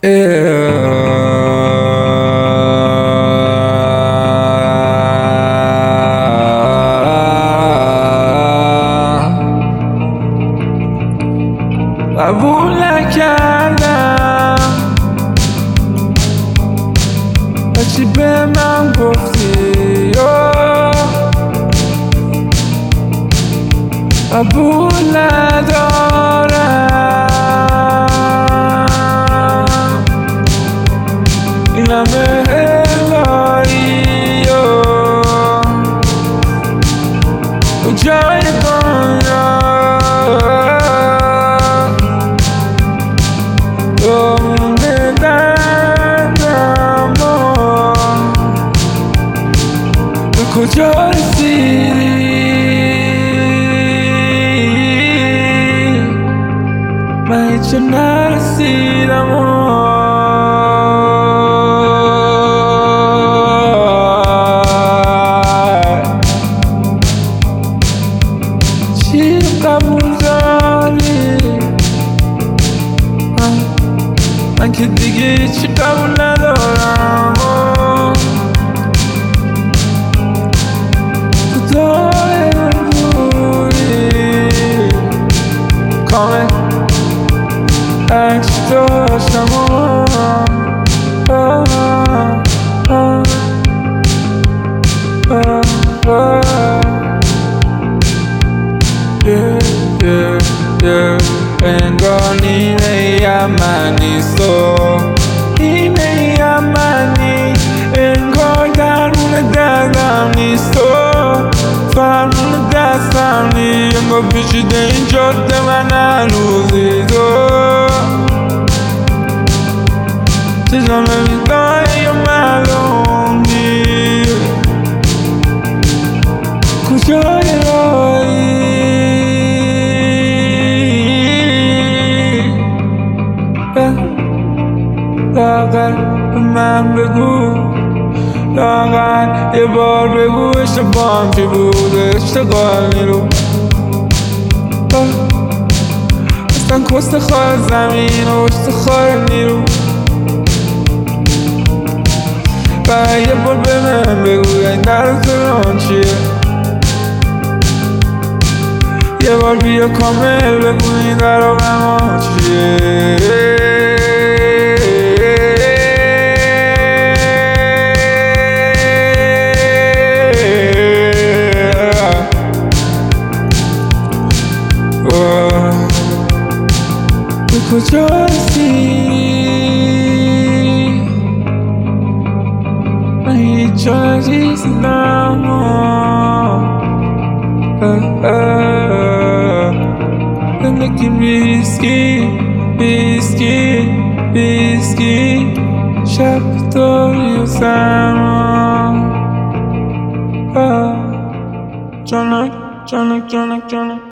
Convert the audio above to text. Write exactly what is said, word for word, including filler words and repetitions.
قبول نکردم هرچی به من گفتی قبول ندارم این همه الهی کجای دنیا مونده دردم به کجا رسیدی من هیچ نرسیدم چی قبول داری من که دیگه چی قبول ندارم خدای نبودی کامل عکس داشتم انگار نیمه من نیست و نیمه من نیست انگار درمون دردم نیست و فرمون دستم نیست انگار پیچیده این جاده من هنوزی تو چشم نمیدای یا معلوم نیست کجای راهی لاغر به من بگو لاغر یه بار بگو اشتباهم چی بود اشتغال نیرو اصلا کست خواه زمین و اشت خواه نیرو و یه بار به من بگو این در سران چیه یه بار بیا کامل بگو این در آقا چیه به کجا رسیدی من هیچ جا نرسیدم زندگی ریسکی ریسکی ریسکی شب داری و سرما جانک جانک جانک جانک